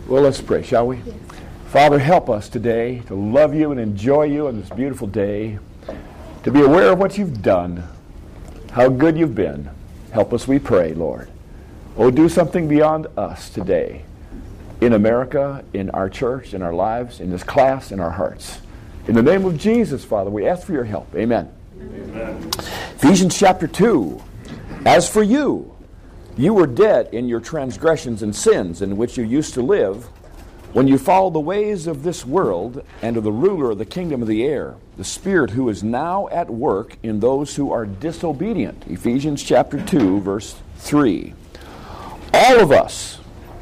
Well, let's pray, shall we? Yes. Father, help us today to love you and enjoy you on this beautiful day, to be aware of what you've done, how good you've been. Help us, we pray, Lord. Oh, do something beyond us today, in America, in our church, in our lives, in this class, in our hearts. In the name of Jesus, Father, we ask for your help. Amen. Amen. Ephesians chapter 2. As for you, you were dead in your transgressions and sins in which you used to live when you followed the ways of this world and of the ruler of the kingdom of the air, the Spirit who is now at work in those who are disobedient. Ephesians chapter 2, verse 3. All of us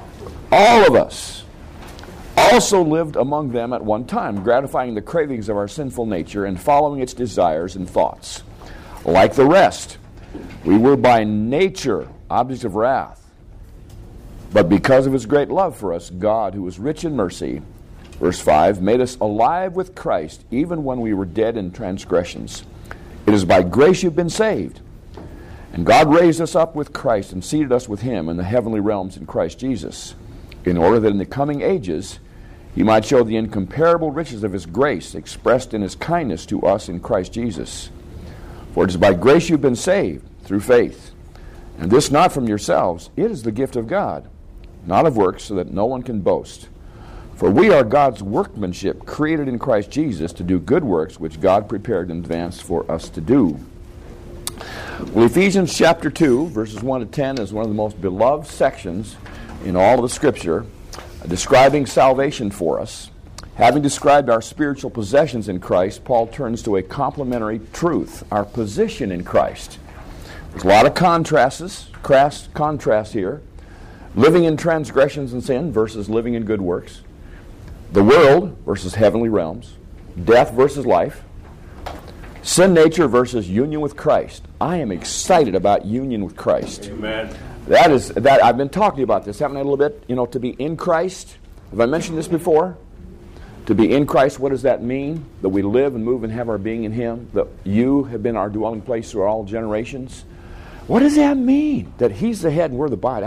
also lived among them at one time, gratifying the cravings of our sinful nature and following its desires and thoughts. Like the rest, we were by nature objects of wrath. But because of his great love for us, God, who is rich in mercy, verse 5, made us alive with Christ even when we were dead in transgressions. It is by grace you've been saved. And God raised us up with Christ and seated us with him in the heavenly realms in Christ Jesus, in order that in the coming ages he might show the incomparable riches of his grace expressed in his kindness to us in Christ Jesus. For it is by grace you've been saved, through faith. And this not from yourselves, it is the gift of God, not of works, so that no one can boast. For we are God's workmanship, created in Christ Jesus to do good works, which God prepared in advance for us to do. Well, Ephesians chapter 2, verses 1 to 10 is one of the most beloved sections in all of the Scripture, describing salvation for us. Having described our spiritual possessions in Christ, Paul turns to a complementary truth, our position in Christ. There's a lot of contrast here. Living in transgressions and sin versus living in good works. The world versus heavenly realms. Death versus life. Sin nature versus union with Christ. I am excited about union with Christ. Amen. That I've been talking to you about this, haven't I, a little bit? You know, to be in Christ. Have I mentioned this before? To be in Christ, what does that mean? That we live and move and have our being in him. That you have been our dwelling place through all generations. What does that mean? That he's the head and we're the body. I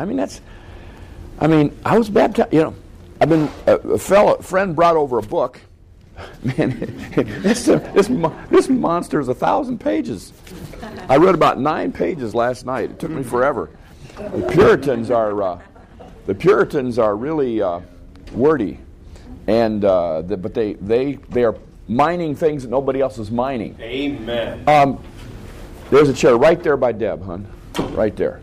was baptized. You know, a friend brought over a book. Man, this monster is 1,000 pages. I read about 9 pages last night. It took me forever. The Puritans are really wordy, and but they are mining things that nobody else is mining. Amen. There's a chair right there by Deb, hon. Right there.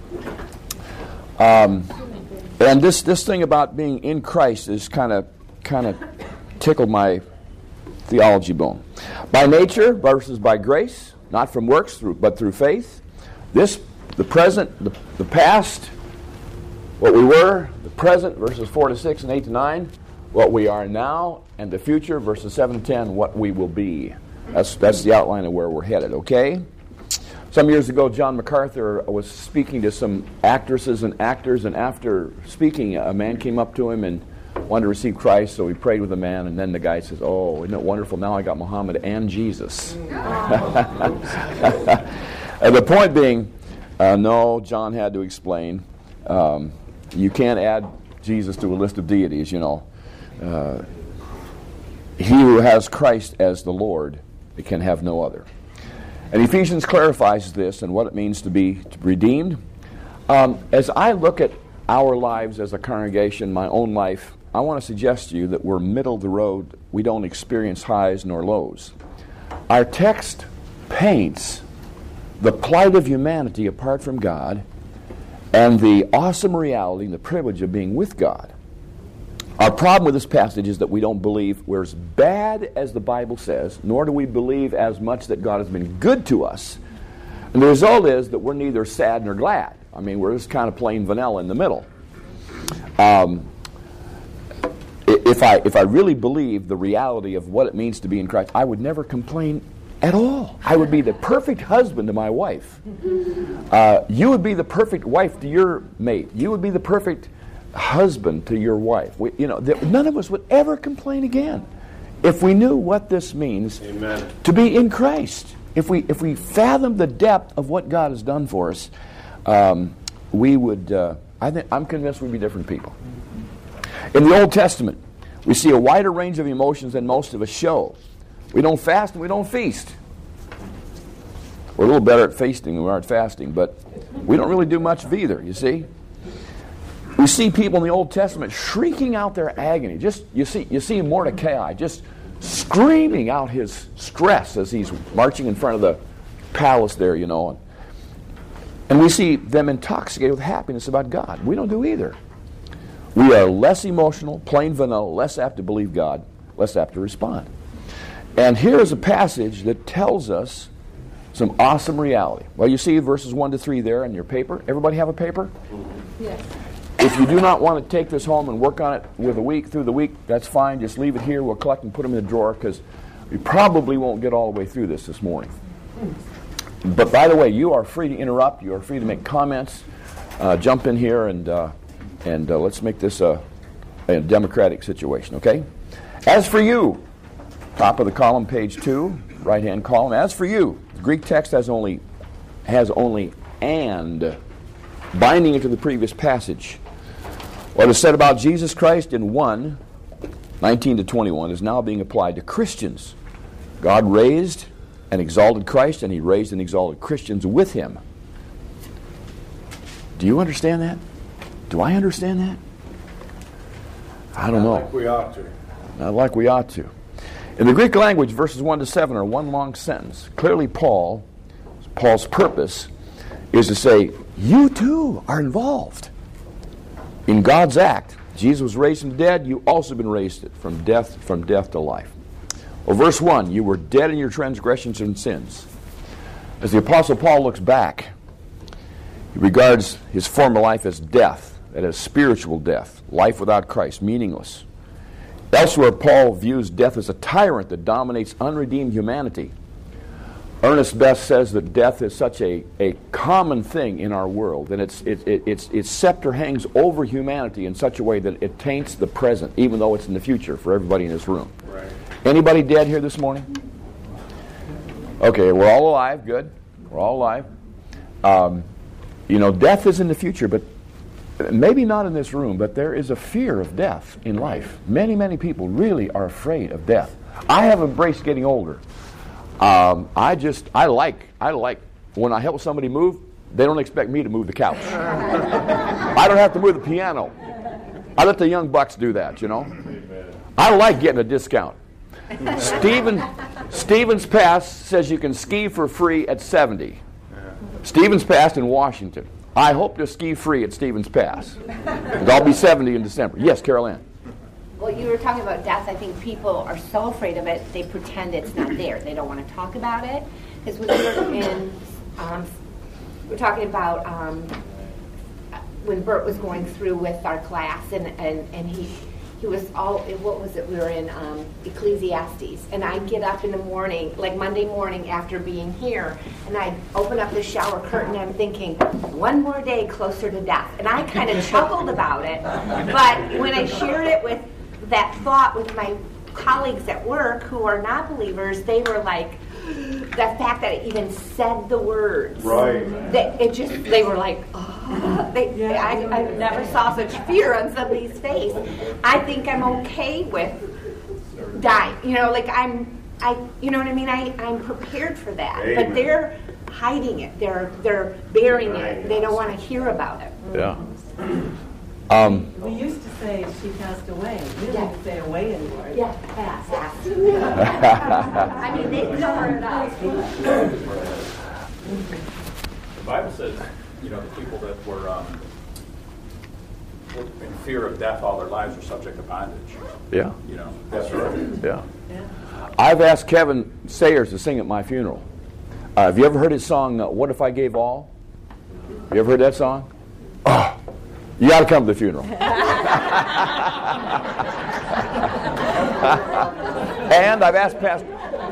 And this thing about being in Christ is kind of tickled my theology bone. By nature versus by grace, not from works, but through faith. The present, the past, what we were, the present, verses 4 to 6 and 8 to 9, what we are now, and the future, verses 7 to 10, what we will be. That's the outline of where we're headed, okay? Some years ago, John MacArthur was speaking to some actresses and actors, and after speaking, a man came up to him and wanted to receive Christ, so he prayed with the man, and then the guy says, "Oh, isn't it wonderful? Now I got Muhammad and Jesus." And the point being, no, John had to explain, you can't add Jesus to a list of deities, you know. He who has Christ as the Lord, it can have no other. And Ephesians clarifies this and what it means to be redeemed. As I look at our lives as a congregation, my own life, I want to suggest to you that we're middle of the road. We don't experience highs nor lows. Our text paints the plight of humanity apart from God and the awesome reality and the privilege of being with God. Our problem with this passage is that we don't believe we're as bad as the Bible says, nor do we believe as much that God has been good to us. And the result is that we're neither sad nor glad. I mean, we're just kind of plain vanilla in the middle. If I really believed the reality of what it means to be in Christ, I would never complain at all. I would be the perfect husband to my wife. You would be the perfect wife to your mate. You would be the perfect husband to your wife. None of us would ever complain again if we knew what this means. Amen. To be in Christ. If we fathom the depth of what God has done for us, we would. I'm convinced we'd be different people. In the Old Testament, we see a wider range of emotions than most of us show. We don't fast and we don't feast. We're a little better at feasting than we are at fasting, but we don't really do much of either, you see. We see people in the Old Testament shrieking out their agony. You see Mordecai just screaming out his stress as he's marching in front of the palace there, you know. And we see them intoxicated with happiness about God. We don't do either. We are less emotional, plain vanilla, less apt to believe God, less apt to respond. And here is a passage that tells us some awesome reality. Well, you see verses 1 to 3 there in your paper. Everybody have a paper? Yes. If you do not want to take this home and work on it through the week, that's fine. Just leave it here. We'll collect and put them in the drawer because we probably won't get all the way through this morning. But by the way, you are free to interrupt. You are free to make comments. Jump in here and let's make this a democratic situation, okay? As for you, top of the column, page 2, right-hand column. As for you, the Greek text has only and, binding it to the previous passage. What is said about Jesus Christ in 1:19 to 21 is now being applied to Christians. God raised and exalted Christ, and he raised and exalted Christians with him. Do you understand that? Do I understand that? I don't know. Not like we ought to. Not like we ought to. In the Greek language, verses 1 to 7 are one long sentence. Clearly, Paul's purpose is to say, you too are involved in God's act. Jesus was raised from the dead. You also have been raised from death to life. Well, verse 1, you were dead in your transgressions and sins. As the Apostle Paul looks back, he regards his former life as death, that is spiritual death, life without Christ, meaningless. Elsewhere, Paul views death as a tyrant that dominates unredeemed humanity. Ernest Best says that death is such a common thing in our world, and its scepter hangs over humanity in such a way that it taints the present, even though it's in the future for everybody in this room. Right. Anybody dead here this morning? Okay, we're all alive. Good. We're all alive. Death is in the future, but maybe not in this room, but there is a fear of death in life. Many, many people really are afraid of death. I have embraced getting older. I like when I help somebody move, they don't expect me to move the couch. I don't have to move the piano. I let the young bucks do that, you know. I like getting a discount. Stevens Pass says you can ski for free at 70. Stevens Pass in Washington. I hope to ski free at Stevens Pass. I'll be 70 in December. Yes, Carol Ann. Well, you were talking about death. I think people are so afraid of it, they pretend it's not there. They don't want to talk about it. Because we we're talking about when Bert was going through with our class, and he was all, what was it, we were in Ecclesiastes, and I'd get up in the morning, like Monday morning after being here, and I'd open up the shower curtain, and I'm thinking, one more day closer to death. And I kind of chuckled about it, but when I shared it with that thought with my colleagues at work who are not believers, they were like, the fact that it even said the words. Right. They were like, oh. I never saw such fear on somebody's face. I think I'm okay with dying. You know, like you know what I mean? I'm prepared for that. Amen. But they're hiding it. They're burying it. They don't want to hear about it. Yeah. We used to say she passed away. We don't have to say away anymore. Yeah, passed. I mean, they cover it up. The Bible says, the people that were in fear of death all their lives are subject to bondage. Yeah. That's right. Yeah. I've asked Kevin Sayers to sing at my funeral. Have you ever heard his song, What If I Gave All? You ever heard that song? Oh, you got to come to the funeral. And I've asked Pastor...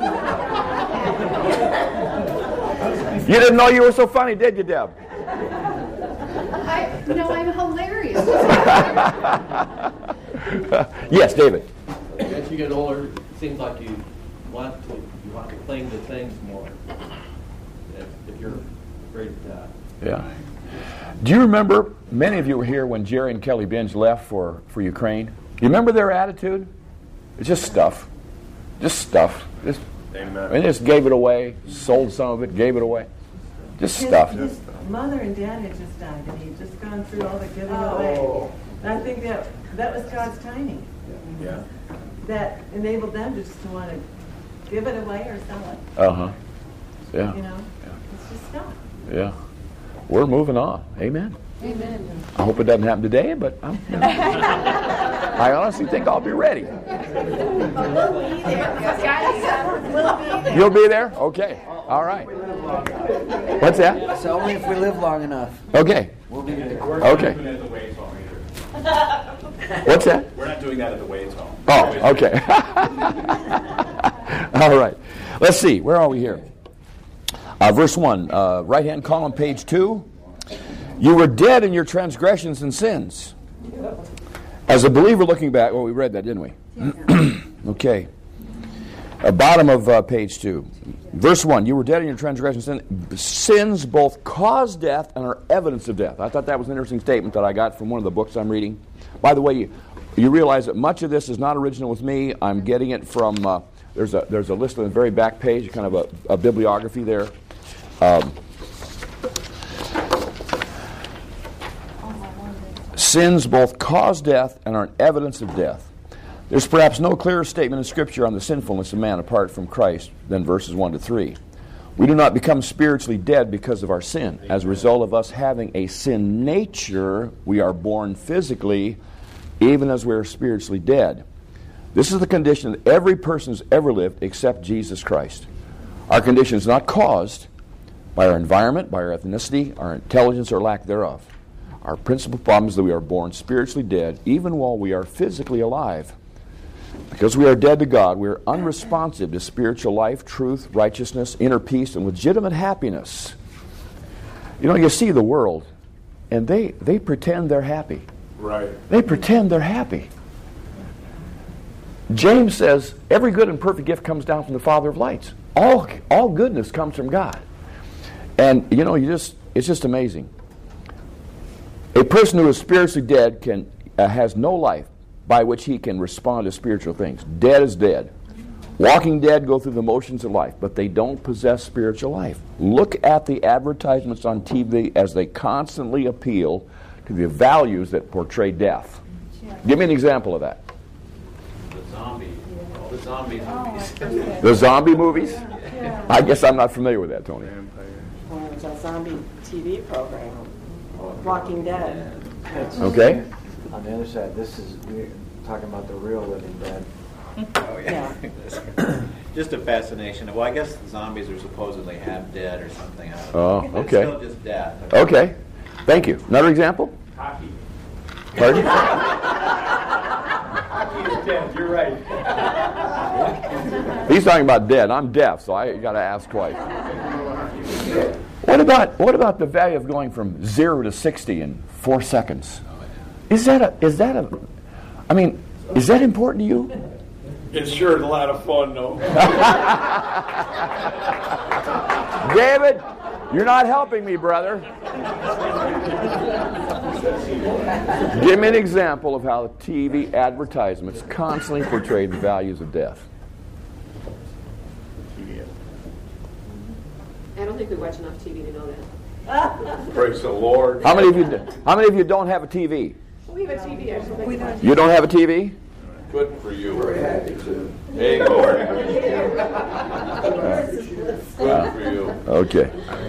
You didn't know you were so funny, did you, Deb? I'm hilarious. Yes, David. As you get older, it seems like you want to cling to things more. If you're afraid of death. Yeah. Do you remember many of you were here when Jerry and Kelly Binge left for Ukraine. You remember their attitude? It's just stuff. Just stuff. Amen. They just gave it away, sold some of it, gave it away. Just stuff. His mother and dad had just died, and he'd just gone through all the giving away. And I think that was God's timing. Yeah. That enabled them just to want to give it away or sell it. Uh-huh. Yeah. You know? It's just stuff. Yeah. We're moving on. Amen. Amen. I hope it doesn't happen today, but I honestly think I'll be ready. You'll be there? Okay. All right. What's that? So only if we live long enough. Okay. We'll be there. We're Okay. not doing it at the Wade's home either. What's that? We're not doing that at the Wade's home. Oh, okay. All right. Let's see. Where are we here? Verse 1, right-hand column, page 2. You were dead in your transgressions and sins. As a believer looking back, well, we read that, didn't we? Okay. Bottom of page 2. Verse 1, you were dead in your transgressions and sins. Sins both cause death and are evidence of death. I thought that was an interesting statement that I got from one of the books I'm reading. By the way, you realize that much of this is not original with me. I'm getting it from, there's a list on the very back page, kind of a bibliography there. Sins both cause death and are an evidence of death. There's perhaps no clearer statement in Scripture on the sinfulness of man apart from Christ than verses 1 to 3. We do not become spiritually dead because of our sin. As a result of us having a sin nature, we are born physically, even as we are spiritually dead. This is the condition that every person has ever lived except Jesus Christ. Our condition is not caused by our environment, by our ethnicity, our intelligence, or lack thereof. Our principal problem is that we are born spiritually dead, even while we are physically alive. Because we are dead to God, we are unresponsive to spiritual life, truth, righteousness, inner peace, and legitimate happiness. You know, you see the world, and they pretend they're happy. Right. They pretend they're happy. James says, every good and perfect gift comes down from the Father of lights. All goodness comes from God. And, you know, it's just amazing. A person who is spiritually dead has no life by which he can respond to spiritual things. Dead is dead. Walking dead go through the motions of life, but they don't possess spiritual life. Look at the advertisements on TV as they constantly appeal to the values that portray death. Give me an example of that. The zombie movies. The zombie movies? I guess I'm not familiar with that, Tony. Well, it's a zombie TV program, Walking Dead. Okay? On the other side, we're talking about the real living dead. Oh, yeah. Just a fascination. Well, I guess zombies are supposedly half dead or something. I don't know. Oh, okay. It's still just death. Okay. Thank you. Another example? Hockey. Pardon? Hockey is dead. You're right. He's talking about dead. I'm deaf, so I got to ask twice. What about the value of going from 0 to 60 in 4 seconds? Is that important to you? It's sure a lot of fun, though. David, you're not helping me, brother. Give me an example of how the TV advertisements constantly portray the values of death. I don't think we watch enough TV to know that. Praise the Lord. How many of you don't have a TV? We have a TV actually. You don't have a TV? Good for you. Hey, Lord. Good for you. Okay.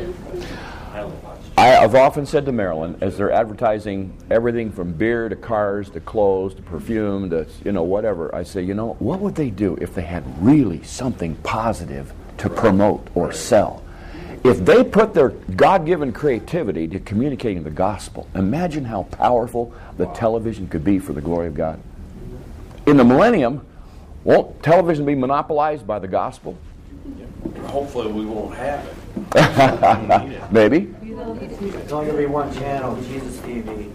I've often said to Marilyn, as they're advertising everything from beer to cars to clothes to perfume to whatever, I say, what would they do if they had really something positive to promote or sell? If they put their God-given creativity to communicating the gospel, imagine how powerful the television could be for the glory of God. In the millennium, won't television be monopolized by the gospel? Hopefully we won't have it. Maybe. It's only going to be one channel, Jesus TV.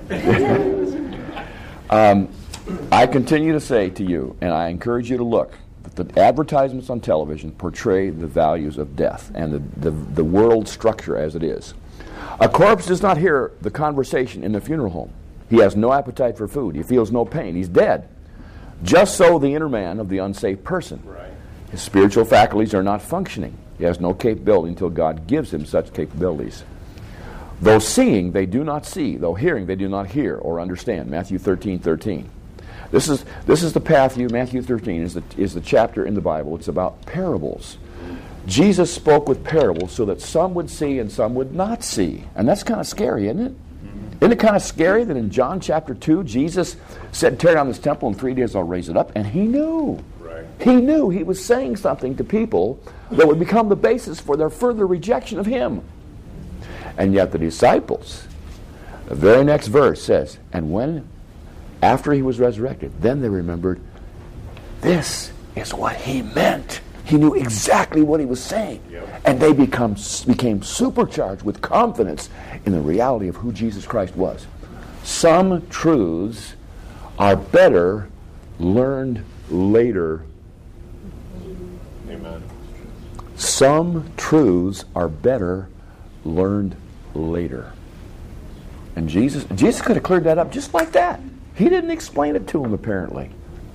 I continue to say to you, and I encourage you to look, that the advertisements on television portray the values of death and the world structure as it is. A corpse does not hear the conversation in the funeral home. He has no appetite for food. He feels no pain. He's dead. Just so the inner man of the unsaved person. Right. His spiritual faculties are not functioning. He has no capability until God gives him such capabilities. Though seeing, they do not see. Though hearing, they do not hear or understand. Matthew 13:13. This is the path. Matthew 13 is the chapter in the Bible. It's about parables. Jesus spoke with parables so that some would see and some would not see. And that's kind of scary, isn't it? Isn't it kind of scary that in John chapter 2, Jesus said, tear down this temple, in 3 days I'll raise it up. And he knew. Right. He knew he was saying something to people that would become the basis for their further rejection of him. And yet the disciples, the very next verse says, and when, after he was resurrected, then they remembered, this is what he meant. He knew exactly what he was saying. Yep. And they became supercharged with confidence in the reality of who Jesus Christ was. Some truths are better learned later. Amen. Some truths are better learned later. And Jesus could have cleared that up just like that. He didn't explain it to him, apparently.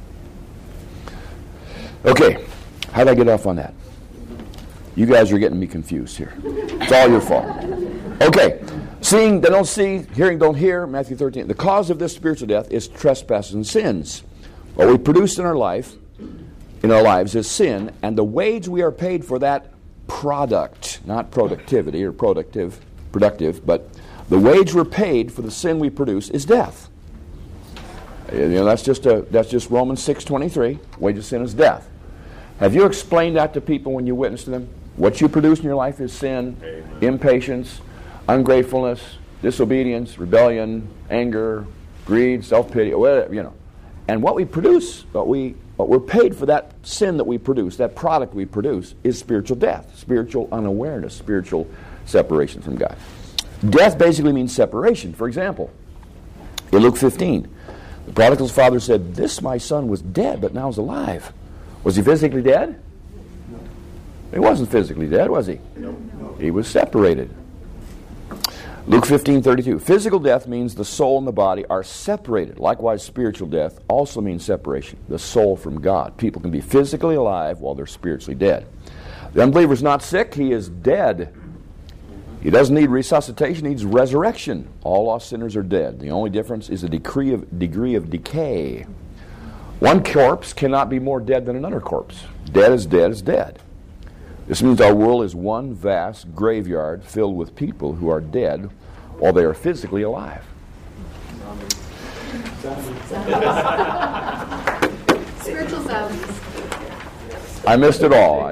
Okay. How did I get off on that? You guys are getting me confused here. It's all your fault. Okay. Seeing, they don't see. Hearing, don't hear. Matthew 13. The cause of this spiritual death is trespasses and sins. What we produce in our lives is sin, and the wage we are paid for that product, not productivity or productive, but the wage we're paid for the sin we produce is death. That's just Romans 6:23. Wage of sin is death. Have you explained that to people when you witness to them? What you produce in your life is sin, Amen. Impatience, ungratefulness, disobedience, rebellion, anger, greed, self-pity, whatever, And what we produce, what we're paid for that sin that we produce, that product we produce, is spiritual death, spiritual unawareness, spiritual separation from God. Death basically means separation. For example, in Luke 15, the prodigal's father said, this my son was dead, but now is alive. Was he physically dead? No. He wasn't physically dead, was he? No. He was separated. Luke 15:32. Physical death means the soul and the body are separated. Likewise, spiritual death also means separation, the soul from God. People can be physically alive while they're spiritually dead. The unbeliever is not sick, he is dead. He doesn't need resuscitation, he needs resurrection. All lost sinners are dead. The only difference is the degree of decay. One corpse cannot be more dead than another corpse. Dead is dead is dead. This means our world is one vast graveyard filled with people who are dead while they are physically alive. Spiritual zombies. I missed it all.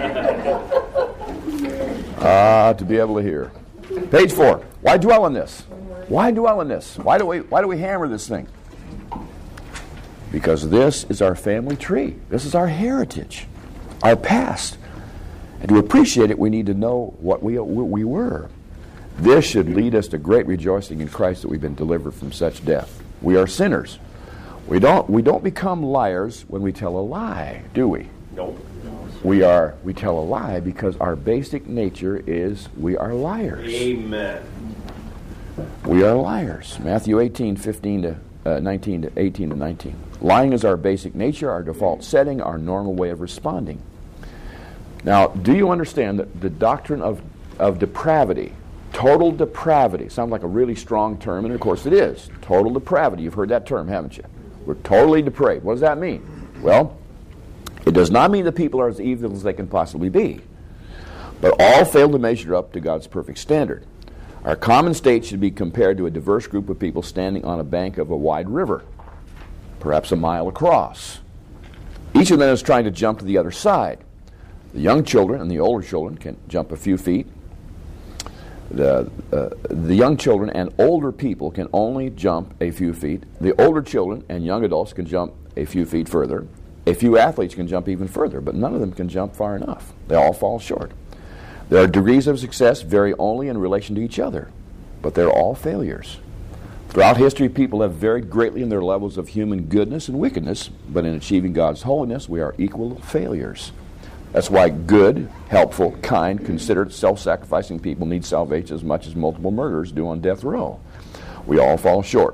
To be able to hear. Page 4. Why dwell on this? Why dwell on this? Why do we hammer this thing? Because this is our family tree. This is our heritage, our past. And to appreciate it, we need to know what we were. This should lead us to great rejoicing in Christ that we've been delivered from such death. We are sinners. We don't become liars when we tell a lie, do we? Nope. We tell a lie because our basic nature is we are liars. Amen. We are liars. Matthew 18, 19 to 18 to 19. Lying is our basic nature, our default setting, our normal way of responding. Now, do you understand that the doctrine of depravity, total depravity, sounds like a really strong term, and of course it is. Total depravity. You've heard that term, haven't you? We're totally depraved. What does that mean? Well, it does not mean that people are as evil as they can possibly be, but all fail to measure up to God's perfect standard. Our common state should be compared to a diverse group of people standing on a bank of a wide river, perhaps a mile across. Each of them is trying to jump to the other side. The young children and the older children can jump a few feet. The young children and older people can only jump a few feet. The older children and young adults can jump a few feet further. A few athletes can jump even further, but none of them can jump far enough. They all fall short. Their degrees of success vary only in relation to each other, but they're all failures. Throughout history, people have varied greatly in their levels of human goodness and wickedness, but in achieving God's holiness, we are equal failures. That's why good, helpful, kind, considerate, self-sacrificing people need salvation as much as multiple murderers do on death row. We all fall short.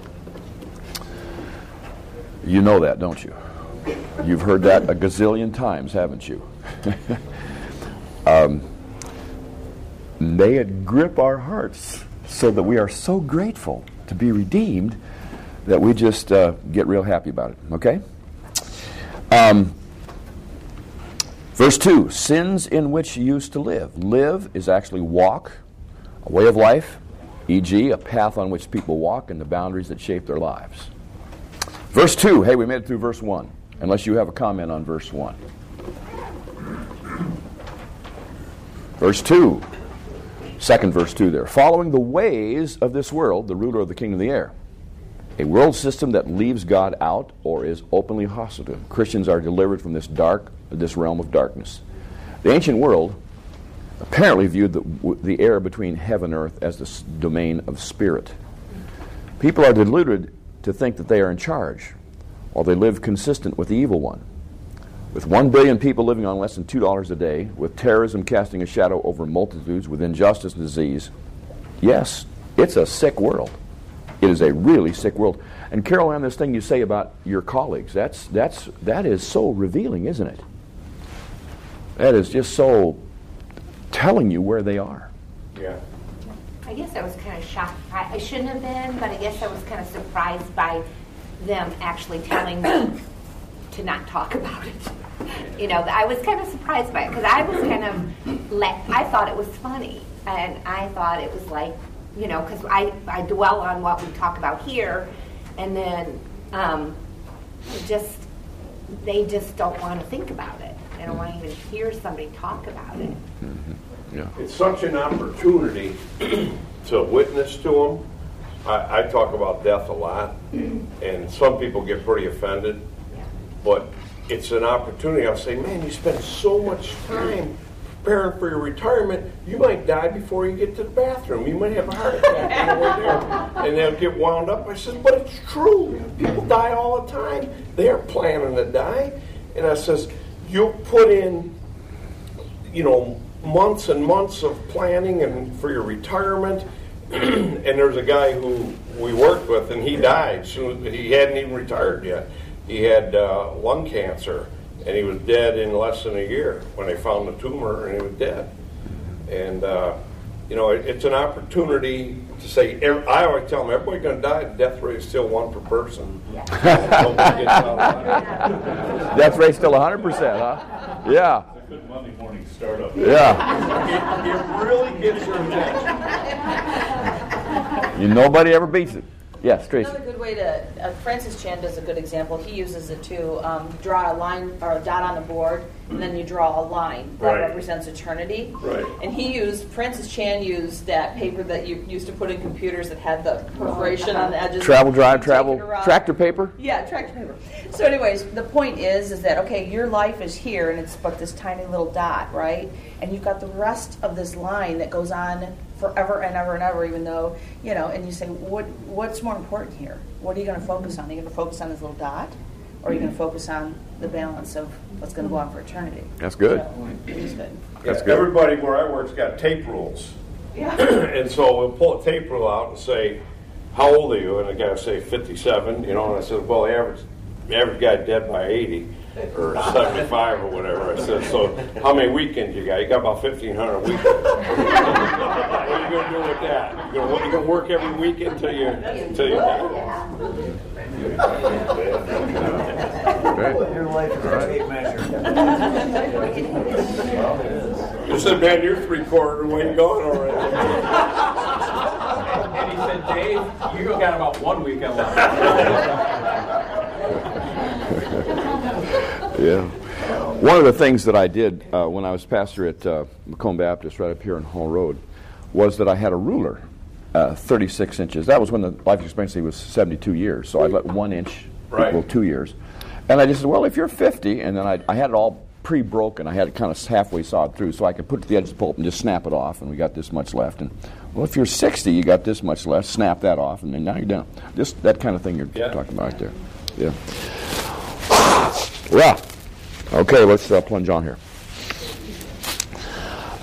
You know that, don't you? You've heard that a gazillion times, haven't you? May it grip our hearts so that we are so grateful to be redeemed that we just get real happy about it, okay? Verse 2, sins in which you used to live. Live is actually walk, a way of life, e.g., a path on which people walk and the boundaries that shape their lives. Verse 2, hey, we made it through verse 1, unless you have a comment on verse 1. Verse 2, second verse 2 there. Following the ways of this world, the ruler of the kingdom of the air. A world system that leaves God out or is openly hostile to him. Christians are delivered from this realm of darkness. The ancient world apparently viewed the air between heaven and earth as the domain of spirit. People are deluded to think that they are in charge, while they live consistent with the evil one. With 1 billion people living on less than $2 a day, with terrorism casting a shadow over multitudes, with injustice and disease, yes, it's a sick world. It is a really sick world. And Carol Ann, this thing you say about your colleagues, that is so revealing, isn't it? That is just so telling you where they are. Yeah. I guess I was kind of shocked. I shouldn't have been, but I guess I was kind of surprised by them actually telling me to not talk about it. You know, I was kind of surprised by it because I was kind of, I thought it was funny. And I thought it was like, you know, because I dwell on what we talk about here, and then they just don't want to think about it. They don't want to even hear somebody talk about it. Mm-hmm. Yeah. It's such an opportunity to witness to them. I talk about death a lot, and some people get pretty offended, but it's an opportunity. I'll say, man, you spend so much time preparing for your retirement, you might die before you get to the bathroom. You might have a heart attack on the way there, and they'll get wound up. I says, but it's true. People die all the time. They aren't planning to die. And I says, you'll put in, you know, months and months of planning and for your retirement. And there's a guy who we worked with, and he died. So he hadn't even retired yet. He had lung cancer. And he was dead in less than a year when they found the tumor, and he was dead. And, you know, it's an opportunity to say, I always tell them, everybody's going to die. The death rate is still 1 per person. Death rate's still 100%, huh? Yeah. It's a good Monday morning startup. Yeah. It really gets your attention. Nobody ever beats it. Yes, Tracy. Another good way to, Francis Chan does a good example. He uses it to draw a line or a dot on the board, and then you draw a line that represents eternity. Right. And Francis Chan used that paper that you used to put in computers that had the perforation on the edges. Tractor paper? Yeah, tractor paper. So anyways, the point is that, okay, your life is here, and it's but this tiny little dot, right? And you've got the rest of this line that goes on forever and ever and ever, even though, you know, and you say, what's more important here? What are you going to focus on? Are you going to focus on this little dot? Or are you going to focus on the balance of what's going to go on for eternity? That's good. So, it's good. That's good. Everybody where I work's got tape rules. Yeah. And so we'll pull a tape rule out and say, how old are you? And the guy will say 57, you know, and I said, well, the average guy dead by 80 or 75 or whatever. I said, so how many weekends you got? You got about 1,500 weekends. What are you going to do with that? You're going to work every weekend until you die? Your life is a tape measure. You said, man, you're 3/4 of the way gone already. And he said, Dave, you got about 1 weekend left. Yeah. One of the things that I did when I was pastor at Macomb Baptist right up here on Hall Road was that I had a ruler, 36 inches. That was when the life expectancy was 72 years. So I let 1 inch equal 2 years. And I just said, well, if you're 50, and then I had it all pre-broken. I had it kind of halfway sawed through, so I could put it to the edge of the pulp and just snap it off, and we got this much left. And well, if you're 60, you got this much left. Snap that off, and then now you're done. Just that kind of thing you're talking about right there. Yeah. Yeah. Okay, let's plunge on here.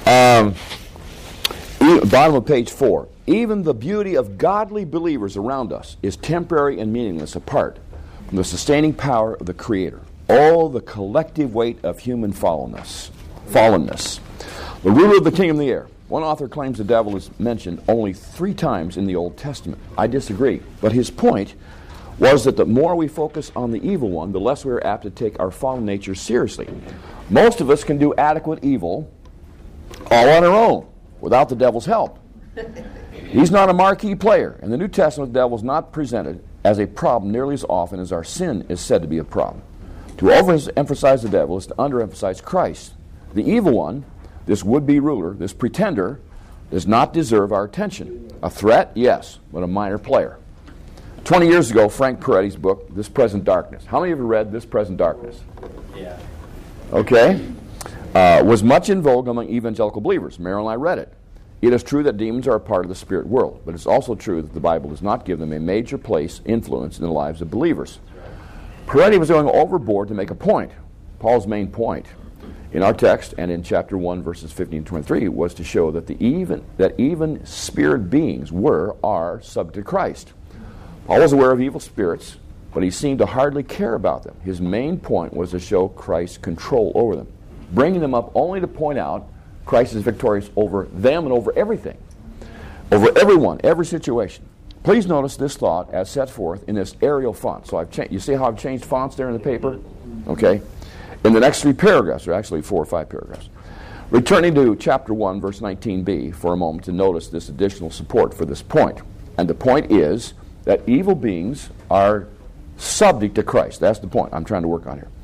Bottom of page 4. Even the beauty of godly believers around us is temporary and meaningless apart from the sustaining power of the Creator. Oh, the collective weight of human fallenness. The ruler of the kingdom of the air. One author claims the devil is mentioned only 3 times in the Old Testament. I disagree. But his point was that the more we focus on the evil one, the less we are apt to take our fallen nature seriously. Most of us can do adequate evil all on our own, without the devil's help. He's not a marquee player. In the New Testament, the devil is not presented as a problem nearly as often as our sin is said to be a problem. To overemphasize the devil is to underemphasize Christ. The evil one, this would-be ruler, this pretender, does not deserve our attention. A threat, yes, but a minor player. 20 years ago, Frank Peretti's book, This Present Darkness. How many of you read This Present Darkness? Yeah. Okay. Was much in vogue among evangelical believers. Meryl and I read it. It is true that demons are a part of the spirit world, but it's also true that the Bible does not give them a major influence in the lives of believers. Peretti was going overboard to make a point. Paul's main point in our text and in chapter 1, verses 15 and 23, was to show that even spirit beings are subject to Christ. Paul was aware of evil spirits, but he seemed to hardly care about them. His main point was to show Christ's control over them, bringing them up only to point out Christ is victorious over them and over everything, over everyone, every situation. Please notice this thought as set forth in this Arial font. So you see how I've changed fonts there in the paper? Okay. In the next 3 paragraphs, or actually 4 or 5 paragraphs. Returning to chapter 1, verse 19b for a moment to notice this additional support for this point. And the point is that evil beings are subject to Christ. That's the point I'm trying to work on here.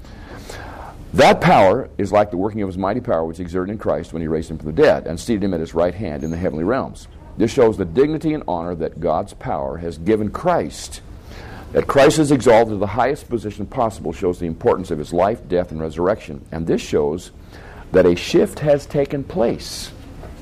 That power is like the working of his mighty power which he exerted in Christ when he raised him from the dead and seated him at his right hand in the heavenly realms. This shows the dignity and honor that God's power has given Christ. That Christ is exalted to the highest position possible shows the importance of his life, death, and resurrection. And this shows that a shift has taken place.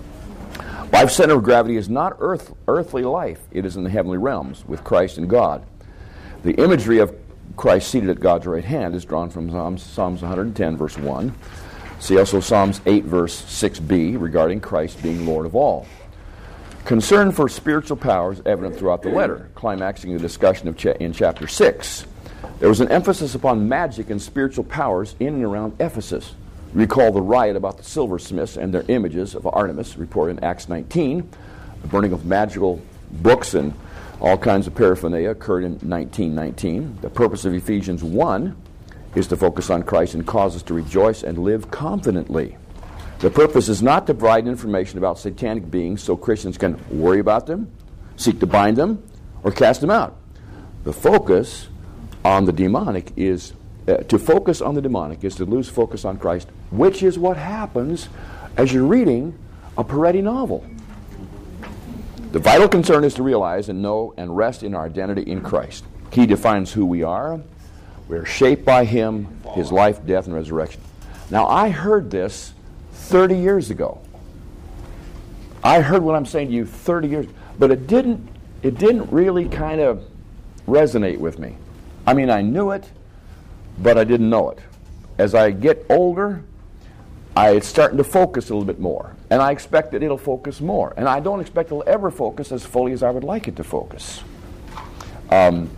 Life's center of gravity is not earthly life. It is in the heavenly realms with Christ and God. The imagery of Christ seated at God's right hand is drawn from Psalms 110, verse 1. See also Psalms 8, verse 6b, regarding Christ being Lord of all. Concern for spiritual power is evident throughout the letter, climaxing the discussion in chapter 6. There was an emphasis upon magic and spiritual powers in and around Ephesus. Recall the riot about the silversmiths and their images of Artemis, reported in Acts 19. The burning of magical books and all kinds of paraphernalia occurred in 1919. The purpose of Ephesians 1 is to focus on Christ and cause us to rejoice and live confidently. The purpose is not to provide information about satanic beings so Christians can worry about them, seek to bind them, or cast them out. The focus on the demonic is to focus on the demonic is to lose focus on Christ, which is what happens as you're reading a Peretti novel. The vital concern is to realize and know and rest in our identity in Christ. He defines who we are. We're shaped by him, his life, death, and resurrection. Now, I heard this 30 years ago. I heard what I'm saying to you 30 years ago, but it didn't really kind of resonate with me. I mean, I knew it, but I didn't know it. As I get older, it's starting to focus a little bit more. And I expect that it'll focus more. And I don't expect it'll ever focus as fully as I would like it to focus. The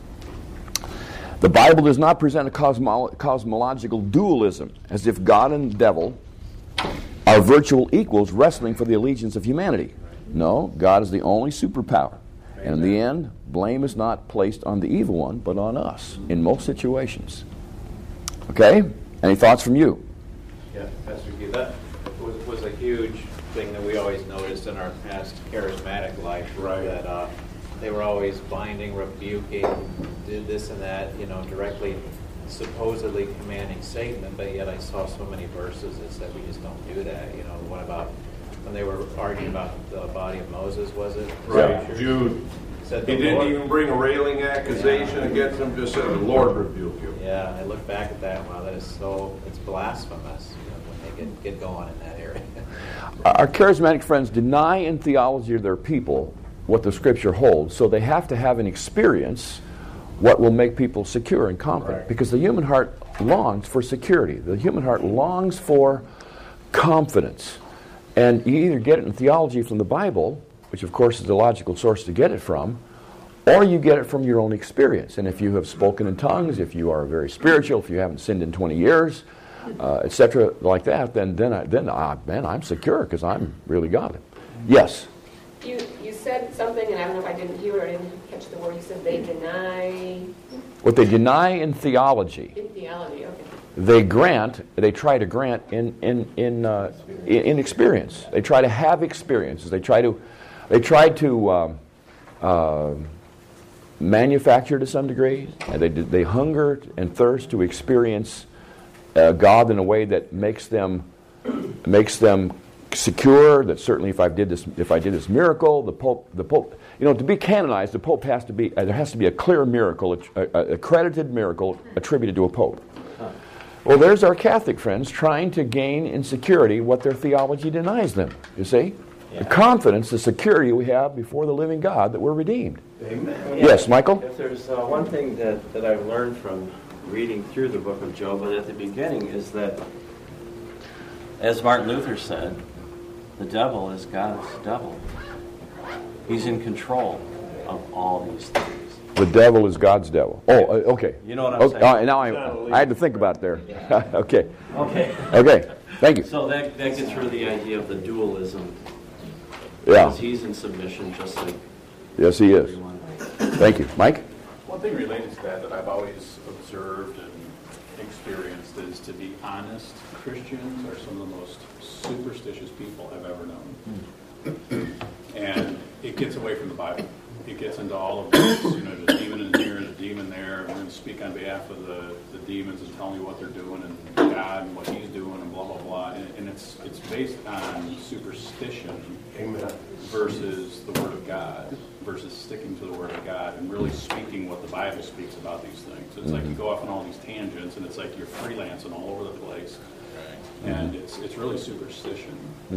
Bible does not present a cosmological dualism, as if God and the devil are virtual equals wrestling for the allegiance of humanity. No, God is the only superpower. And in the end, blame is not placed on the evil one, but on us in most situations. Okay? Any thoughts from you? Yeah, Pastor Hugh, that was a huge thing that we always noticed in our past charismatic life. Right. That they were always binding, rebuking, did this and that, directly, supposedly commanding Satan, but yet I saw so many verses that said we just don't do that. What about when they were arguing about the body of Moses, was it? Right, Jude. Said he didn't even bring a railing accusation against him, just said, the Lord rebuke you. Yeah, I look back at that, wow, that is it's blasphemous when they get going in that area. Our charismatic friends deny in theology of their people what the Scripture holds, so they have to have an experience what will make people secure and confident. Right. Because the human heart longs for security. The human heart longs for confidence. And you either get it in theology from the Bible, which of course is the logical source to get it from, or you get it from your own experience. And if you have spoken in tongues, if you are very spiritual, if you haven't sinned in 20 years, etc., like that, then I'm secure because I'm really godly. Yes? You said something, and I don't know if I didn't hear it or I didn't catch the word. You said they deny... What they deny in theology. In theology, okay. They try to grant in experience. They try to have experiences. They try to manufacture to some degree. And they hunger and thirst to experience God in a way that makes them secure. That certainly, if I did this miracle, the Pope, to be canonized, the Pope has to be. There has to be a clear miracle, a accredited miracle attributed to a Pope. Well, there's our Catholic friends trying to gain in security what their theology denies them. You see? The confidence, the security we have before the living God that we're redeemed. Amen. Yes, Michael? If there's one thing that I've learned from reading through the book of Job, but at the beginning, is that, as Martin Luther said, the devil is God's devil. He's in control of all these things. The devil is God's devil. Oh, okay. You know what I'm saying? Now I had to think about it there. Okay. Okay. Thank you. So that gets rid of the idea of the dualism. Yeah. Because he's in submission just like Yes, he is. everyone. Thank you. Mike? One thing related to that I've always observed and experienced is, to be honest, Christians are some of the most superstitious people I've ever known. And it gets away from the Bible. It gets into all of this, there's a demon in here and a demon there. We're going to speak on behalf of the demons and tell you what they're doing and God and what he's doing and blah, blah, blah. And it's based on superstition. Amen. Versus the Word of God, versus sticking to the Word of God and really speaking what the Bible speaks about these things. It's like you go off on all these tangents, and it's like you're freelancing all over the place. And it's really superstition.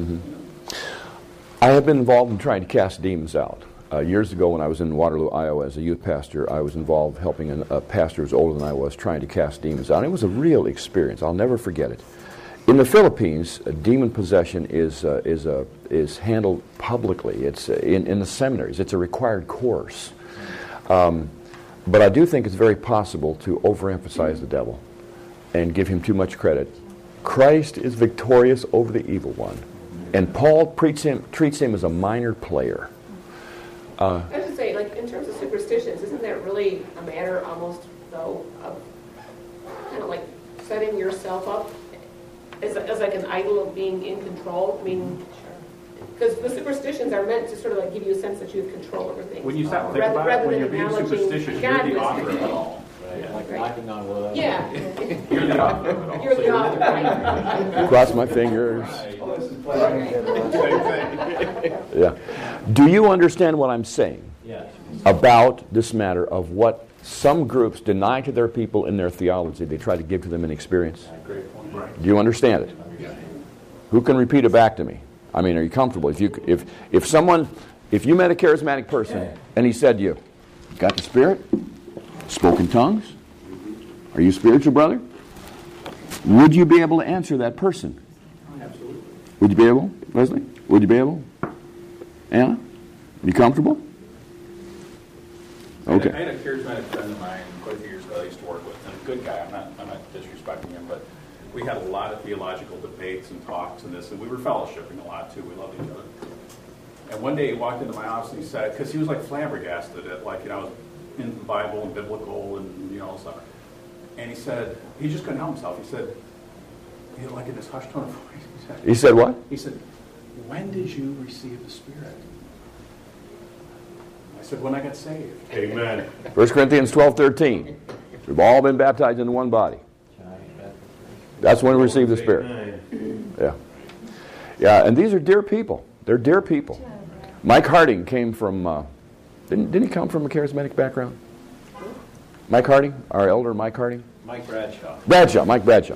I have been involved in trying to cast demons out. Years ago when I was in Waterloo, Iowa as a youth pastor, I was involved helping a pastor who was older than I was trying to cast demons out. And it was a real experience. I'll never forget it. In the Philippines, demon possession is handled publicly. It's in the seminaries. It's a required course. But I do think it's very possible to overemphasize the devil and give him too much credit. Christ is victorious over the evil one. And Paul treats him as a minor player. I was just saying, like, in terms of superstitions, isn't that really a matter almost, though, of kind of like setting yourself up as like an idol of being in control? I mean, because the superstitions are meant to sort of like give you a sense that you have control over things. When you stop and think about it, when you're being superstitious, you're the author of it all. Like knocking on wood. Yeah. You're the author of it all. You're the author, right? Cross my fingers. Same thing. Yeah. Do you understand what I'm saying Yes. about this matter of what some groups deny to their people in their theology? They try to give to them in experience. Great point. Right. Do you understand it? Who can repeat it back to me? I mean, are you comfortable? If you met a charismatic person and he said to you, "Got the Spirit? Spoke in tongues? Are you spiritual, brother?" Would you be able to answer that person? Absolutely. Would you be able, Leslie? Would you be able? Anna? Are you comfortable? Okay. I had a charismatic friend of mine quite a few years ago I used to work with, and a good guy. I'm not disrespecting him, but we had a lot of theological debates and talks and this, and we were fellowshipping a lot too. We loved each other. And one day he walked into my office and he said, because he was like flabbergasted at, like, I was in the Bible and biblical and all stuff. And he said, he just couldn't help himself. He said, like in this hushed tone of voice, He said what? He said, "When did you receive the Spirit?" I said, "When I got saved." Amen. 1 Corinthians 12:13. We've all been baptized into one body. That's when we receive the Spirit. Yeah. Yeah, and these are dear people. They're dear people. Mike Harding came from, didn't he come from a charismatic background? Mike Harding, our elder Mike Harding? Mike Bradshaw. Mike Bradshaw.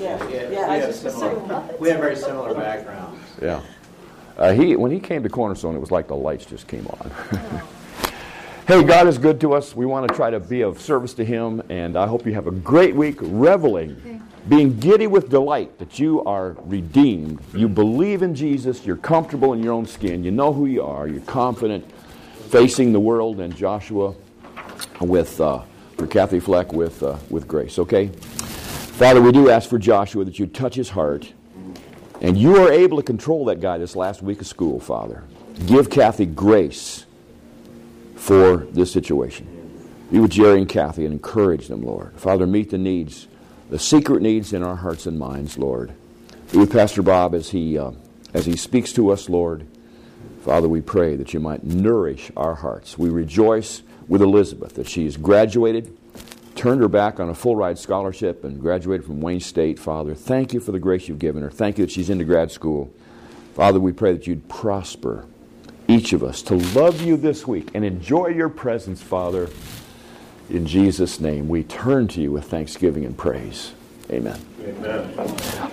We have very similar backgrounds. Yeah. When he came to Cornerstone, it was like the lights just came on. Hey, God is good to us. We want to try to be of service to Him, and I hope you have a great week reveling being giddy with delight that you are redeemed. You believe in Jesus. You're comfortable in your own skin. You know who you are. You're confident facing the world, and Joshua with, or Kathy Fleck with grace. Okay? Father, we do ask for Joshua that you touch his heart. And you are able to control that guy this last week of school, Father. Give Kathy grace for this situation. Be with Jerry and Kathy and encourage them, Lord. Father, meet the needs, the secret needs in our hearts and minds, Lord. Be with Pastor Bob as he speaks to us, Lord. Father, we pray that you might nourish our hearts. We rejoice with Elizabeth that she has graduated, turned her back on a full-ride scholarship, and graduated from Wayne State. Father, thank you for the grace you've given her. Thank you that she's into grad school. Father, we pray that you'd prosper each of us to love you this week and enjoy your presence, Father. In Jesus' name, we turn to you with thanksgiving and praise. Amen. Amen.